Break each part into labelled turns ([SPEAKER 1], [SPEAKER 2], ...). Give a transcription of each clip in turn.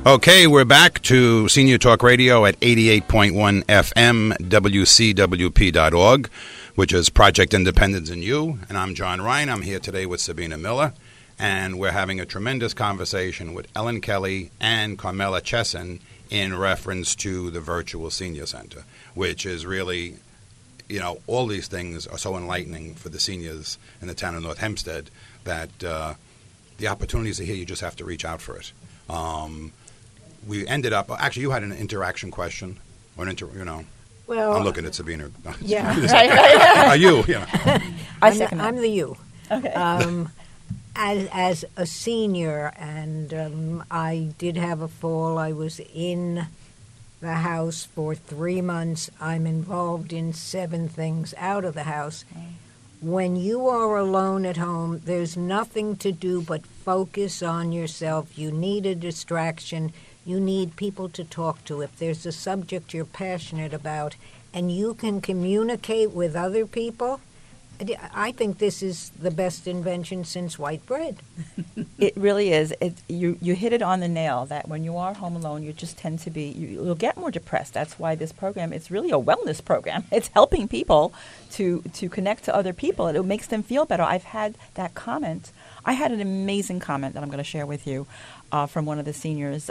[SPEAKER 1] Okay, we're back to Senior Talk Radio at 88.1 FM, WCWP.org, which is Project Independence in You. And I'm John Ryan. I'm here today with Sabina Miller. And we're having a tremendous conversation with Ellen Kelly and Carmela Chesson in reference to the Virtual Senior Center, which is really, you know, all these things are so enlightening for the seniors in the town of North Hempstead that the opportunities are here. You just have to reach out for it. We ended up, actually, you had an interaction question, or
[SPEAKER 2] Well,
[SPEAKER 1] I'm looking at Sabina.
[SPEAKER 2] Yeah.
[SPEAKER 1] Are you? Yeah.
[SPEAKER 2] I'm the you.
[SPEAKER 3] Okay.
[SPEAKER 2] As a senior, and I did have a fall. I was in the house for 3 months. I'm involved in 7 things out of the house. When you are alone at home, there's nothing to do but focus on yourself. You need a distraction. You need people to talk to. If there's a subject you're passionate about and you can communicate with other people, I think this is the best invention since white bread.
[SPEAKER 3] It really is. You hit it on the nail that when you are home alone, you just tend to be, you'll get more depressed. That's why this program, it's really a wellness program. It's helping people to connect to other people. It makes them feel better. I've had that comment. I had an amazing comment that I'm going to share with you from one of the seniors.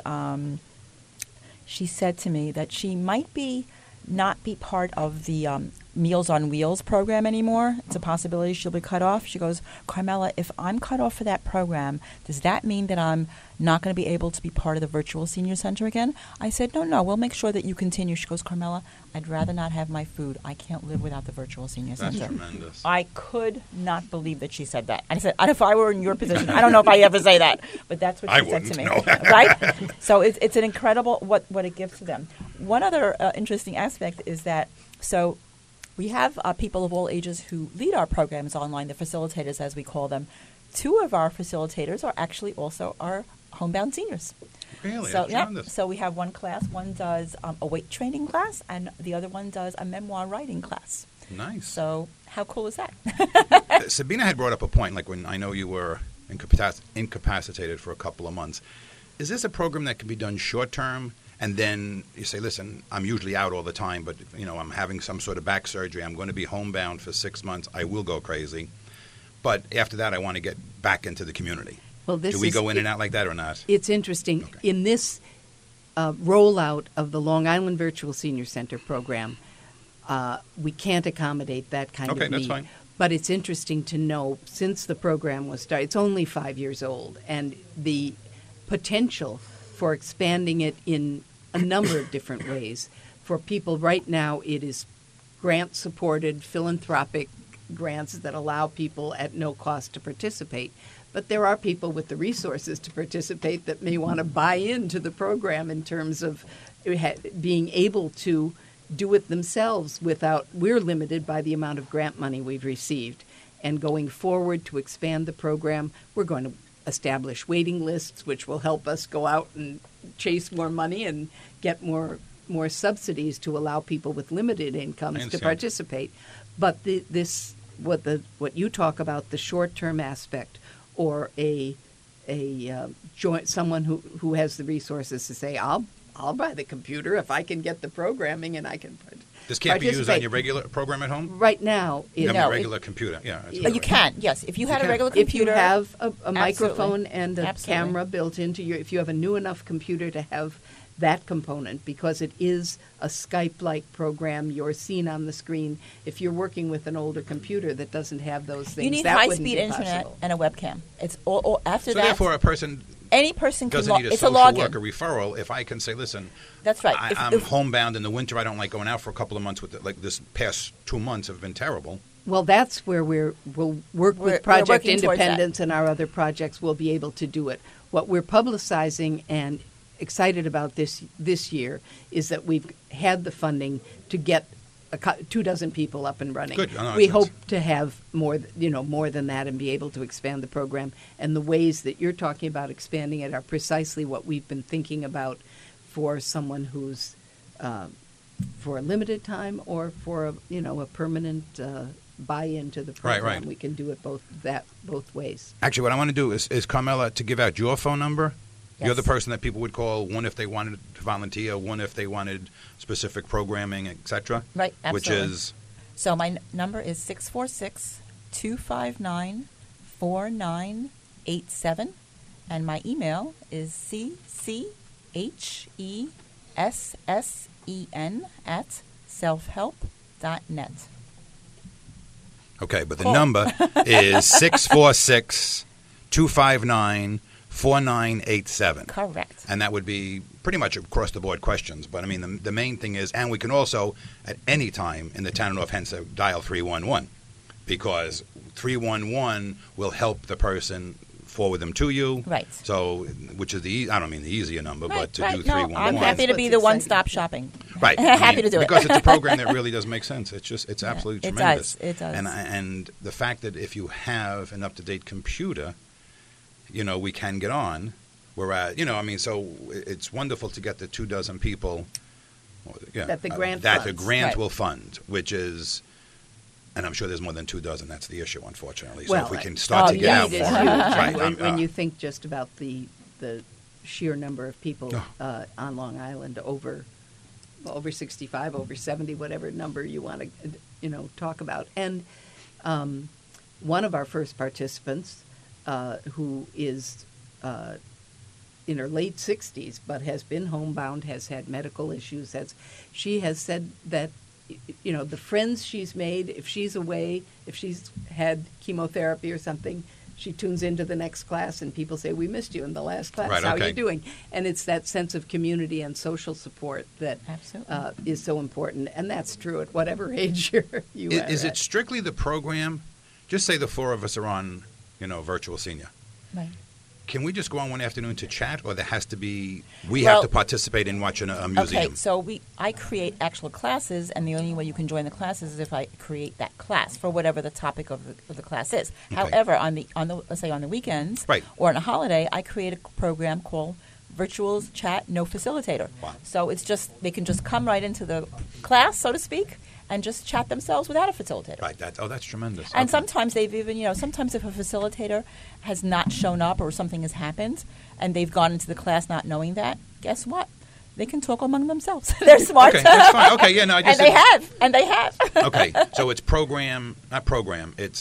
[SPEAKER 3] She said to me that she might not be part of the Meals on Wheels program anymore. It's a possibility she'll be cut off. She goes, Carmela, if I'm cut off for that program, does that mean that I'm not going to be able to be part of the Virtual Senior Center again? I said, no, we'll make sure that you continue. She goes, Carmela, I'd rather not have my food. I can't live without the Virtual Senior Center.
[SPEAKER 1] That's tremendous.
[SPEAKER 3] I could not believe that she said that. I said, if I were in your position, I don't know if I ever say that, but that's what she said to me.
[SPEAKER 1] No.
[SPEAKER 3] Right? So it's an incredible what it gives to them. One other interesting aspect is that, so we have people of all ages who lead our programs online, the facilitators as we call them. 2 of our facilitators are actually also our homebound seniors.
[SPEAKER 1] Really?
[SPEAKER 3] So,
[SPEAKER 1] That's tremendous.
[SPEAKER 3] So we have one class. One does a weight training class, and the other one does a memoir writing class.
[SPEAKER 1] Nice.
[SPEAKER 3] So how cool is that?
[SPEAKER 1] Sabina had brought up a point, like when I know you were incapacitated for a couple of months. Is this a program that can be done short term? And then you say, listen, I'm usually out all the time, but I'm having some sort of back surgery. I'm going to be homebound for 6 months. I will go crazy. But after that, I want to get back into the community.
[SPEAKER 4] Well,
[SPEAKER 1] Do we go in and out like that or not?
[SPEAKER 4] It's interesting.
[SPEAKER 1] Okay.
[SPEAKER 4] In this rollout of the Long Island Virtual Senior Center program, we can't accommodate that kind of need.
[SPEAKER 1] Okay, that's fine.
[SPEAKER 4] But it's interesting to know, since the program was started, it's only 5 years old, and the potential for expanding it in a number of different ways. For people right now, it is grant-supported, philanthropic grants that allow people at no cost to participate. But there are people with the resources to participate that may want to buy into the program in terms of being able to do it themselves without, we're limited by the amount of grant money we've received. And going forward to expand the program, we're going to establish waiting lists, which will help us go out and chase more money and get more subsidies to allow people with limited incomes to participate. But what you talk about, the short-term aspect, or someone who has the resources to say, I'll buy the computer if I can get the programming and I can
[SPEAKER 1] This can't be used on your regular program at home?
[SPEAKER 4] Right now.
[SPEAKER 1] You have a regular computer. Yeah.
[SPEAKER 3] You can, yes. If you had a regular
[SPEAKER 4] If
[SPEAKER 3] computer.
[SPEAKER 4] you have a microphone and a
[SPEAKER 3] Absolutely.
[SPEAKER 4] camera built into if you have a new enough computer to have that component, because it is a Skype-like program, you're seen on the screen. If you're working with an older computer that doesn't have those things,
[SPEAKER 3] You need
[SPEAKER 4] that wouldn't
[SPEAKER 3] high-speed
[SPEAKER 4] be
[SPEAKER 3] internet
[SPEAKER 4] possible.
[SPEAKER 3] and a webcam. It's all after
[SPEAKER 1] So
[SPEAKER 3] that.
[SPEAKER 1] therefore, a person
[SPEAKER 3] any person can
[SPEAKER 1] doesn't
[SPEAKER 3] log.
[SPEAKER 1] need a
[SPEAKER 3] It's a
[SPEAKER 1] social
[SPEAKER 3] login.
[SPEAKER 1] worker referral. If I can say, listen,
[SPEAKER 3] That's right.
[SPEAKER 1] I'm homebound in the winter. I don't like going out for a couple of months. Like this past 2 months have been terrible.
[SPEAKER 4] Well, that's where we'll work
[SPEAKER 3] We're
[SPEAKER 4] with Project
[SPEAKER 3] working towards that.
[SPEAKER 4] Independence and our other projects. We'll be able to do it. What we're publicizing and excited about this year is that we've had the funding to get 24 people up and running.
[SPEAKER 1] Good. No,
[SPEAKER 4] we
[SPEAKER 1] it's-
[SPEAKER 4] hope to have more than that and be able to expand the program. And the ways that you're talking about expanding it are precisely what we've been thinking about for someone who's for a limited time or for a permanent buy-in to the program.
[SPEAKER 1] Right.
[SPEAKER 4] We can do it both ways.
[SPEAKER 1] Actually, what I want to do is Carmela, to give out your phone number You're the
[SPEAKER 3] Yes.
[SPEAKER 1] person that people would call, one if they wanted to volunteer, one if they wanted specific programming, etc.
[SPEAKER 3] Right,
[SPEAKER 1] Which
[SPEAKER 3] absolutely.
[SPEAKER 1] is
[SPEAKER 3] So my number is 646-259-4987, and my email is cchesen@selfhelp.net.
[SPEAKER 1] okay, but the
[SPEAKER 3] Cool.
[SPEAKER 1] number is 646-259-4987.
[SPEAKER 3] Correct.
[SPEAKER 1] And that would be pretty much across the board questions. But I mean, the main thing is, and we can also at any time in the town of North Hempstead dial 311, because 311 will help the person forward them to you.
[SPEAKER 3] Right.
[SPEAKER 1] So, which is I don't mean the easier number, but to do
[SPEAKER 3] No,
[SPEAKER 1] 311.
[SPEAKER 3] I'm
[SPEAKER 4] That's
[SPEAKER 3] happy to
[SPEAKER 4] what's
[SPEAKER 3] be the
[SPEAKER 4] exciting.
[SPEAKER 3] one-stop shopping.
[SPEAKER 1] Right.
[SPEAKER 3] Happy to do it.
[SPEAKER 1] Because it's a program that really does make sense. It's absolutely
[SPEAKER 3] it
[SPEAKER 1] tremendous.
[SPEAKER 3] does, it does.
[SPEAKER 1] And the fact that if you have an up-to-date computer, we can get on. So it's wonderful to get the 24 people
[SPEAKER 4] That the grant
[SPEAKER 1] that the
[SPEAKER 4] funds.
[SPEAKER 1] grant
[SPEAKER 3] Right.
[SPEAKER 1] will fund, which is, and I'm sure there's more than 24. That's the issue, unfortunately. So
[SPEAKER 4] Well,
[SPEAKER 1] if we can start to
[SPEAKER 4] the
[SPEAKER 1] get out
[SPEAKER 4] need
[SPEAKER 1] more,
[SPEAKER 4] is huge.
[SPEAKER 1] right?
[SPEAKER 4] When you think just about the sheer number of people
[SPEAKER 1] Oh.
[SPEAKER 4] on Long Island over 65, over 70, whatever number you want to talk about, and one of our first participants, who is in her late 60s but has been homebound, has had medical issues, she has said that the friends she's made, if she's away, if she's had chemotherapy or something, she tunes into the next class and people say, we missed you in the last class.
[SPEAKER 1] Right,
[SPEAKER 4] How are
[SPEAKER 1] okay.
[SPEAKER 4] you doing? And it's that sense of community and social support that
[SPEAKER 3] Absolutely.
[SPEAKER 4] is so important. And that's true at whatever age you are
[SPEAKER 1] Is
[SPEAKER 4] at.
[SPEAKER 1] it strictly the program? Just say the four of us are on, virtual senior.
[SPEAKER 3] Right.
[SPEAKER 1] Can we just go on one afternoon to chat, or there has to be have
[SPEAKER 3] Well,
[SPEAKER 1] to participate in watching a museum?
[SPEAKER 3] Okay, so I create actual classes, and the only way you can join the classes is if I create that class for whatever the topic of the class is.
[SPEAKER 1] Okay.
[SPEAKER 3] However, on the let's say on the weekends
[SPEAKER 1] Right.
[SPEAKER 3] or on a holiday, I create a program called Virtuals Chat No Facilitator.
[SPEAKER 1] Wow.
[SPEAKER 3] So it's just they can just come right into the class, so to speak, and just chat themselves without a facilitator.
[SPEAKER 1] Right. That's tremendous.
[SPEAKER 3] And
[SPEAKER 1] Okay.
[SPEAKER 3] sometimes they've even, sometimes if a facilitator has not shown up or something has happened and they've gone into the class not knowing that, guess what? They can talk among themselves. They're smart.
[SPEAKER 1] Okay, that's fine. Okay, yeah, no, I just
[SPEAKER 3] And they have.
[SPEAKER 1] Okay, so it's not program. It's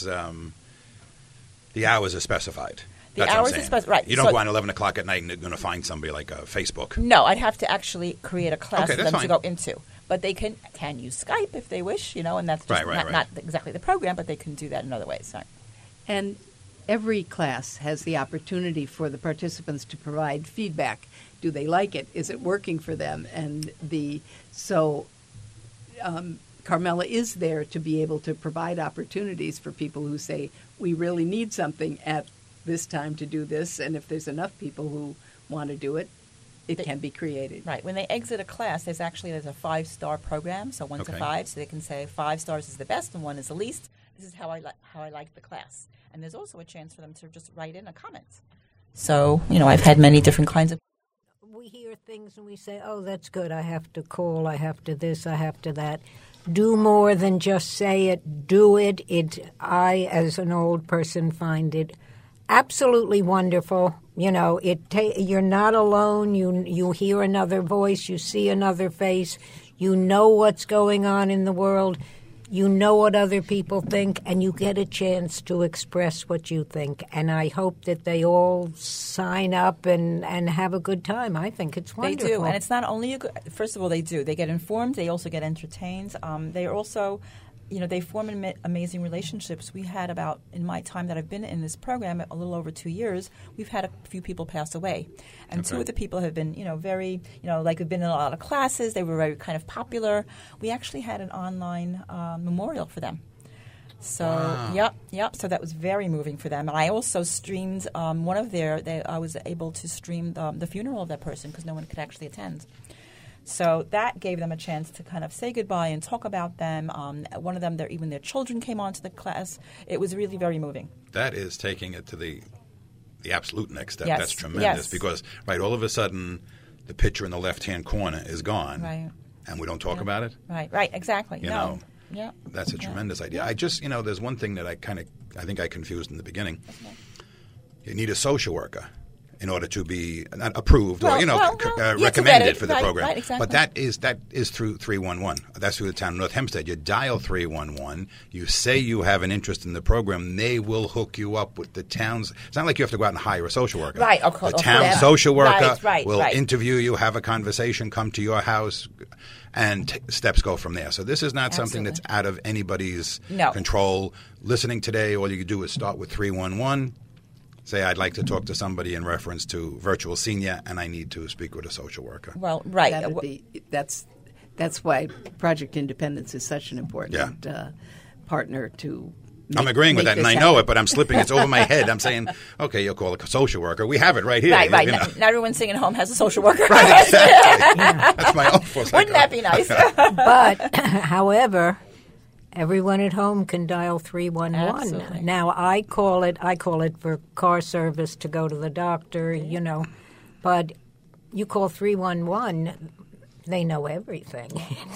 [SPEAKER 1] the hours are specified.
[SPEAKER 3] The
[SPEAKER 1] That's what I'm
[SPEAKER 3] hours are
[SPEAKER 1] saying.
[SPEAKER 3] specified, right.
[SPEAKER 1] You don't
[SPEAKER 3] So-
[SPEAKER 1] go on 11 o'clock at night and they're going to find somebody like Facebook.
[SPEAKER 3] No, I'd have to actually create a class
[SPEAKER 1] Okay,
[SPEAKER 3] for
[SPEAKER 1] that's
[SPEAKER 3] them to
[SPEAKER 1] fine.
[SPEAKER 3] go into. But they can use Skype if they wish, and that's just
[SPEAKER 1] Right.
[SPEAKER 3] not exactly the program, but they can do that in other ways. Sorry.
[SPEAKER 4] And every class has the opportunity for the participants to provide feedback. Do they like it? Is it working for them? And Carmela is there to be able to provide opportunities for people who say, we really need something at this time to do this, and if there's enough people who want to do it, it can be created.
[SPEAKER 3] Right. When they exit a class, there's a 5-star program, so 1 to
[SPEAKER 1] Okay.
[SPEAKER 3] 5, so they can say 5 stars is the best and 1 is the least. This is how I like the class. And there's also a chance for them to just write in a comment. So, I've had many different kinds of.
[SPEAKER 2] We hear things and we say, oh, that's good. I have to call. I have to this. I have to that. Do more than just say it. Do it. I, as an old person, find it absolutely wonderful. You're not alone. You hear another voice. You see another face. You know what's going on in the world. You know what other people think, and you get a chance to express what you think. And I hope that they all sign up and have a good time. I think it's wonderful.
[SPEAKER 3] They do, and it's not only a good. First of all, they do. They get informed. They also get entertained. They are also, they form amazing relationships. We had in my time that I've been in this program, a little over 2 years, we've had a few people pass away, and
[SPEAKER 1] Okay.
[SPEAKER 3] two of the people have been, very, like have been in a lot of classes. They were very kind of popular. We actually had an online memorial for them. So,
[SPEAKER 1] Wow.
[SPEAKER 3] yep. So that was very moving for them. And I also streamed one of I was able to stream the funeral of that person because no one could actually attend. So that gave them a chance to kind of say goodbye and talk about them. One of them, even their children came onto the class. It was really very moving.
[SPEAKER 1] That is taking it to the absolute next step.
[SPEAKER 3] Yes,
[SPEAKER 1] That's tremendous
[SPEAKER 3] yes.
[SPEAKER 1] because, all of a sudden, the picture in the left-hand corner is gone.
[SPEAKER 3] Right.
[SPEAKER 1] And we don't talk about it.
[SPEAKER 3] Right, exactly.
[SPEAKER 1] You
[SPEAKER 3] no.
[SPEAKER 1] know,
[SPEAKER 3] Yeah.
[SPEAKER 1] That's a tremendous idea. I just, there's one thing that I think I confused in the beginning. You need a social worker. in order to be not approved or
[SPEAKER 3] yeah,
[SPEAKER 1] recommended
[SPEAKER 3] vetted.
[SPEAKER 1] for the
[SPEAKER 3] Right,
[SPEAKER 1] program.
[SPEAKER 3] right, exactly.
[SPEAKER 1] But that is through 311. That's through the town of North Hempstead. You dial 311. You say you have an interest in the program. They will hook you up with the town's. It's not like you have to go out and hire a social worker.
[SPEAKER 3] Right.
[SPEAKER 1] The town social worker will
[SPEAKER 3] right.
[SPEAKER 1] interview you, have a conversation, come to your house, and steps go from there. So this is not something that's out of anybody's control. Listening today, all you do is start with 311. Say, I'd like to talk to somebody in reference to virtual senior, and I need to speak with a social worker.
[SPEAKER 3] Well, right.
[SPEAKER 4] That's why Project Independence is such an important partner to
[SPEAKER 1] I'm agreeing with that, and I know it, but I'm slipping. It's over my head. I'm saying, okay, you'll call a social worker. We have it right here.
[SPEAKER 3] Right. Not everyone sitting at home has a social worker.
[SPEAKER 1] Right, exactly. That's my own force.
[SPEAKER 3] Wouldn't that be nice?
[SPEAKER 2] But, however, everyone at home can dial 311.
[SPEAKER 3] Absolutely.
[SPEAKER 2] Now, I call it for car service to go to the doctor, but you call 311, they know everything.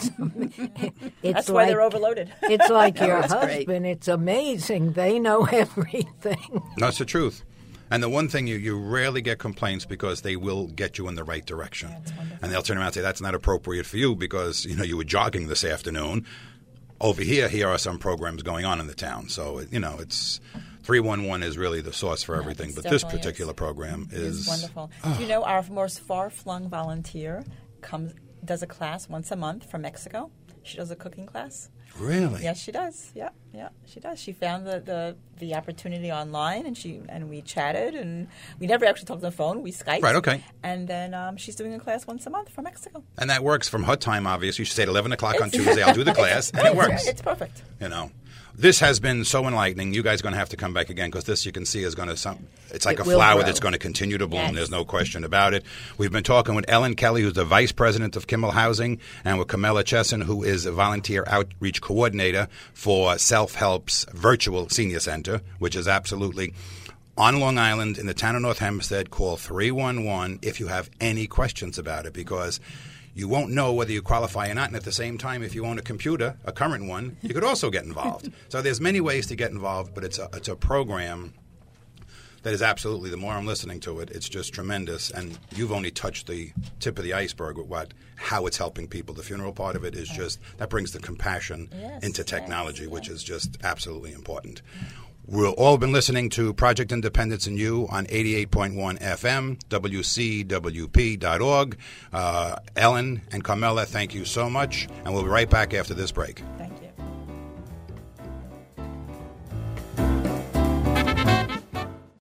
[SPEAKER 3] That's why they're overloaded.
[SPEAKER 2] It's like your
[SPEAKER 4] That's
[SPEAKER 2] husband.
[SPEAKER 4] great.
[SPEAKER 2] It's amazing. They know everything.
[SPEAKER 1] That's the truth. And the one thing, you rarely get complaints because they will get you in the right direction. And they'll turn around and say, that's not appropriate for you because, you were jogging this afternoon. Over here are some programs going on in the town. So, it's 311 is really the source for everything. But this particular program is
[SPEAKER 3] wonderful. Do you know our most far-flung volunteer does a class once a month from Mexico? She does a cooking class.
[SPEAKER 1] Really?
[SPEAKER 3] Yes, she does. Yeah, she does. She found the opportunity online, and we chatted, and we never actually talked on the phone. We Skyped.
[SPEAKER 1] Right, okay.
[SPEAKER 3] And then she's doing a class once a month from Mexico.
[SPEAKER 1] And that works from her time, obviously. She said 11 o'clock on Tuesday, I'll do the class, and it works.
[SPEAKER 3] It's perfect.
[SPEAKER 1] This has been so enlightening. You guys are going to have to come back again because this, you can see, is going to it's like a
[SPEAKER 4] will
[SPEAKER 1] flower
[SPEAKER 4] grow.
[SPEAKER 1] that's going to continue to bloom.
[SPEAKER 3] Yes.
[SPEAKER 1] There's no question about it. We've been talking with Ellen Kelly, who's the vice president of Kimmel Housing, and with Camilla Chesson, who is a volunteer outreach coordinator for Self-Help's Virtual Senior Center, which is absolutely on Long Island in the town of North Hempstead. Call 311 if you have any questions about it, because you won't know whether you qualify or not. And at the same time, if you own a computer, a current one, you could also get involved. So there's many ways to get involved, but it's a program that is absolutely, the more I'm listening to it, it's just tremendous. And you've only touched the tip of the iceberg with how it's helping people. The funeral part of it is just, that brings the compassion into technology, which is just absolutely important. We've all been listening to Project Independence and You on 88.1 FM, WCWP.org. Ellen and Carmela, thank you so much. And we'll be right back after this break.
[SPEAKER 3] Thank you.